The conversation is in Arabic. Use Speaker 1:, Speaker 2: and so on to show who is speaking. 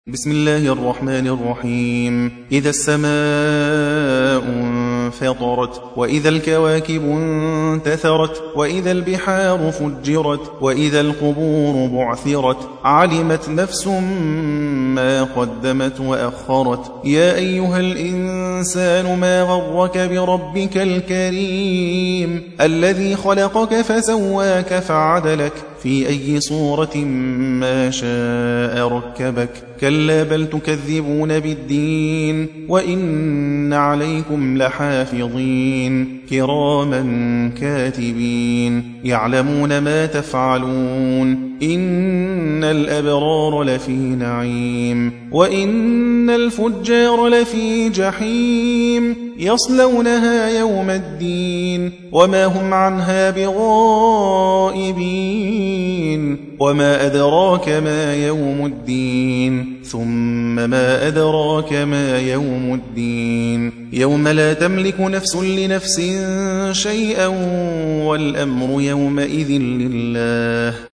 Speaker 1: بسم الله الرحمن الرحيم. إذا السماء انفطرت وإذا الكواكب انتثرت وإذا البحار فجرت وإذا القبور بعثرت علمت نفس ما قدمت وأخرت. يا أيها الإنسان ما غرك بربك الكريم الذي خلقك فسواك فعدلك في أي صورة ما شاء ركبك. كلا بل تكذبون بالدين وإن عليكم لحافظين كراما كاتبين يعلمون ما تفعلون. إن الأبرار لفي نعيم وإن الفجار لفي جحيم يصلونها يوم الدين وما هم عنها بغائبين. وما أدراك ما يوم الدين ثم ما أدراك ما يوم الدين يوم لا تملك نفس لنفس شيئا والأمر يومئذ لله.